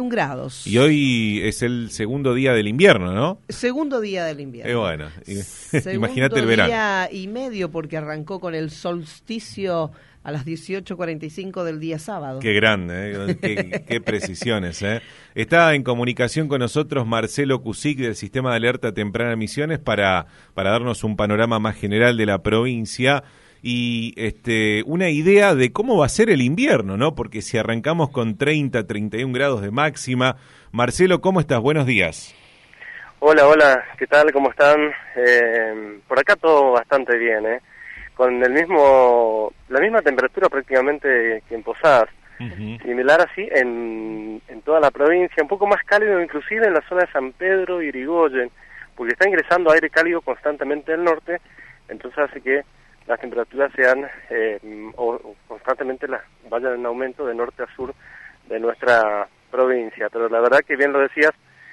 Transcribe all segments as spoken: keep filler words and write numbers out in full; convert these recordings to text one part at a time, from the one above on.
un grados. Y hoy es el segundo día del invierno, ¿no? Segundo día del invierno. Eh, bueno, imagínate el verano. Segundo día y medio porque arrancó con el solsticio a las dieciocho cuarenta y cinco del día sábado. Qué grande, ¿eh? qué, qué precisiones. ¿eh? Está en comunicación con nosotros Marcelo Cusic del Sistema de Alerta Temprana Misiones para, para darnos un panorama más general de la provincia y este una idea de cómo va a ser el invierno, ¿no? Porque si arrancamos con treinta, treinta y un grados de máxima. Marcelo, ¿cómo estás? Buenos días. Hola, hola, ¿qué tal? ¿Cómo están? Eh, por acá todo bastante bien, ¿eh? Con el mismo, la misma temperatura prácticamente que en Posadas, uh-huh. Similar así en, en toda la provincia, un poco más cálido inclusive en la zona de San Pedro y Irigoyen, porque está ingresando aire cálido constantemente del norte, entonces hace que las temperaturas sean, eh, o, o constantemente las vayan en aumento de norte a sur de nuestra provincia, pero la verdad que bien lo decías,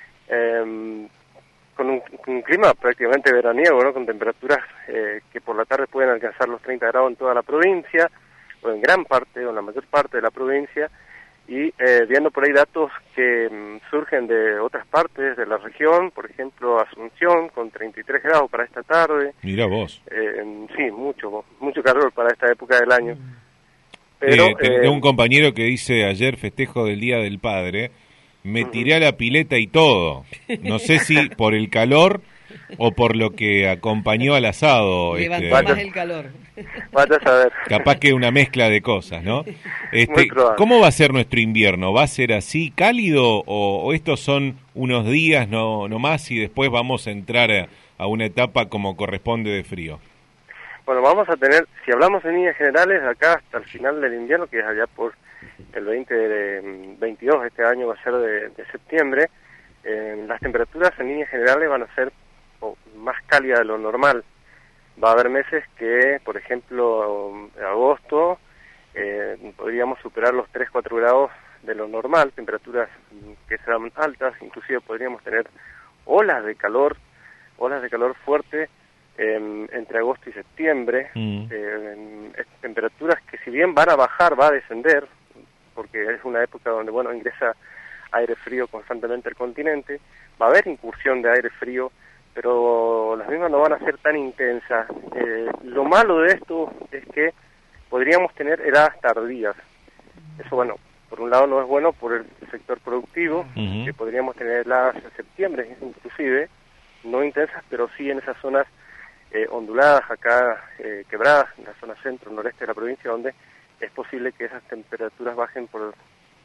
eh, con un, con un clima prácticamente veraniego, ¿no? Con temperaturas eh, que por la tarde pueden alcanzar los treinta grados en toda la provincia, o en gran parte, o en la mayor parte de la provincia, y eh, viendo por ahí datos que um, surgen de otras partes de la región, por ejemplo Asunción, con treinta y tres grados para esta tarde. Mira vos. Eh, sí, mucho, mucho calor para esta época del año. Pero eh, tengo eh, un compañero que dice ayer festejo del Día del Padre, me tiré a la pileta y todo. No sé si por el calor o por lo que acompañó al asado. Levantó este, más el calor. Vaya a saber. Capaz que una mezcla de cosas, ¿no? Este, ¿Cómo va a ser nuestro invierno? ¿Va a ser así cálido o, o estos son unos días no, no más y después vamos a entrar a, a una etapa como corresponde de frío? Bueno, vamos a tener, si hablamos en líneas generales, acá hasta el final del invierno, que es allá por el veinte de veintidós, este año va a ser de, de septiembre, eh, las temperaturas en líneas generales van a ser oh, más cálidas de lo normal. Va a haber meses que, por ejemplo, en agosto, eh, podríamos superar los tres, cuatro grados de lo normal, temperaturas que serán altas, inclusive podríamos tener olas de calor, olas de calor fuerte, Eh, entre agosto y septiembre, mm. eh, en, en temperaturas que si bien van a bajar, va a descender, porque es una época donde, bueno, ingresa aire frío constantemente al continente, va a haber incursión de aire frío, pero las mismas no van a ser tan intensas. Eh, lo malo de esto es que podríamos tener heladas tardías. Eso, bueno, por un lado no es bueno por el sector productivo, uh-huh. que podríamos tener heladas en septiembre, inclusive, no intensas, pero sí en esas zonas Eh, onduladas acá, eh, quebradas, en la zona centro, noreste de la provincia, donde es posible que esas temperaturas bajen por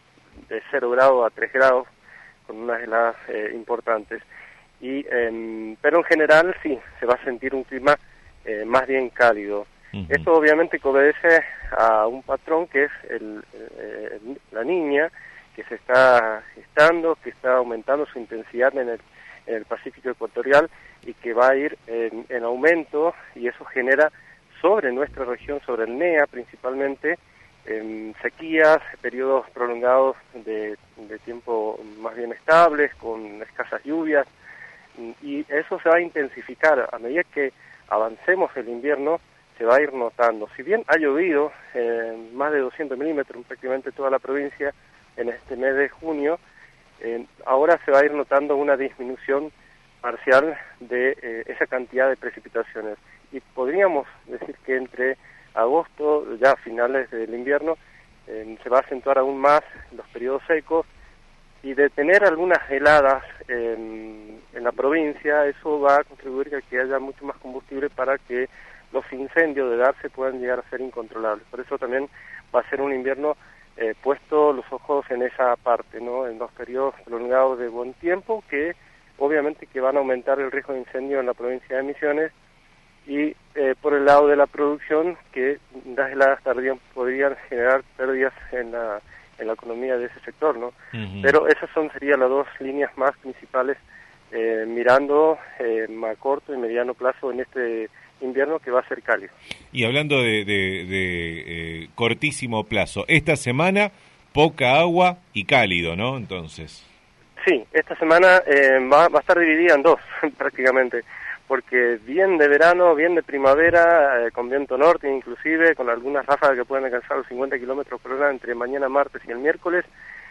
de cero grados a tres grados, con unas heladas eh, importantes. Y eh, pero en general sí, se va a sentir un clima eh, más bien cálido. Uh-huh. Esto obviamente que obedece a un patrón que es el, eh, la niña, que se está gestando, que está aumentando su intensidad en el, en el Pacífico ecuatorial, y que va a ir en, en aumento, y eso genera sobre nuestra región, sobre el N E A principalmente, en sequías, periodos prolongados de, de tiempo más bien estables, con escasas lluvias, y eso se va a intensificar a medida que avancemos el invierno, se va a ir notando. Si bien ha llovido eh, más de doscientos milímetros en prácticamente toda la provincia en este mes de junio, eh, ahora se va a ir notando una disminución parcial de eh, esa cantidad de precipitaciones, y podríamos decir que entre agosto, ya a finales del invierno, eh, se va a acentuar aún más los periodos secos, y de tener algunas heladas en, en la provincia, eso va a contribuir a que haya mucho más combustible para que los incendios de darse puedan llegar a ser incontrolables. Por eso también va a ser un invierno eh, puesto los ojos en esa parte, ¿no? En los periodos prolongados de buen tiempo, que obviamente que van a aumentar el riesgo de incendio en la provincia de Misiones, y eh, por el lado de la producción, que las heladas tardías podrían generar pérdidas en la en la economía de ese sector, ¿no? Uh-huh. Pero esas son serían las dos líneas más principales, eh, mirando eh, a corto y mediano plazo en este invierno que va a ser cálido. Y hablando de, de, de eh, cortísimo plazo, esta semana poca agua y cálido, ¿no? Entonces... Sí, esta semana eh, va, va a estar dividida en dos prácticamente, porque bien de verano, bien de primavera, eh, con viento norte inclusive, con algunas ráfagas que pueden alcanzar los cincuenta kilómetros por hora entre mañana martes y el miércoles,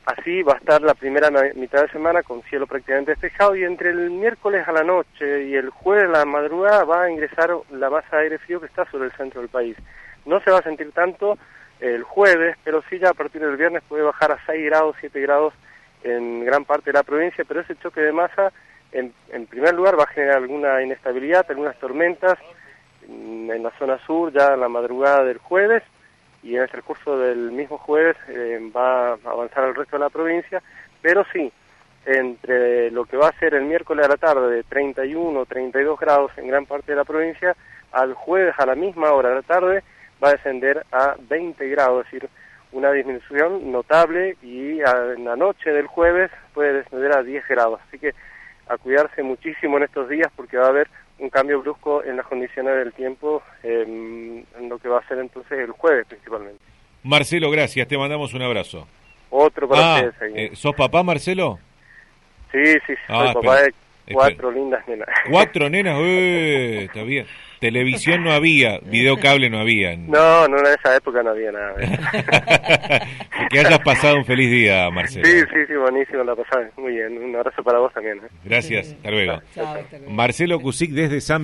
Así va a estar la primera mitad de semana con cielo prácticamente despejado, y entre el miércoles a la noche y el jueves a la madrugada va a ingresar la masa de aire frío que está sobre el centro del país. No se va a sentir tanto el jueves, pero sí ya a partir del viernes puede bajar a seis grados, siete grados en gran parte de la provincia, pero ese choque de masa en, en primer lugar va a generar alguna inestabilidad, algunas tormentas en la zona sur ya en la madrugada del jueves, y en el transcurso del mismo jueves eh, va a avanzar al resto de la provincia, pero sí, entre lo que va a ser el miércoles a la tarde de treinta y uno, treinta y dos grados en gran parte de la provincia, al jueves a la misma hora de la tarde va a descender a veinte grados, es decir, una disminución notable, y a, en la noche del jueves puede descender a diez grados, así que a cuidarse muchísimo en estos días porque va a haber un cambio brusco en las condiciones del tiempo eh, en lo que va a ser entonces el jueves principalmente. Marcelo, gracias, te mandamos un abrazo. Otro para ah, ustedes. Eh, ¿Sos papá, Marcelo? Sí, sí, ah, soy papá de cuatro espera. lindas nenas. ¿Cuatro nenas? Eh, está bien. Televisión no había, videocable no había. No, no, en esa época no había nada. Que hayas pasado un feliz día, Marcelo. Sí, sí, sí, buenísimo, la pasada. Muy bien, un abrazo para vos también. ¿eh? Gracias, hasta luego. Chao, hasta luego. Marcelo Cusic desde San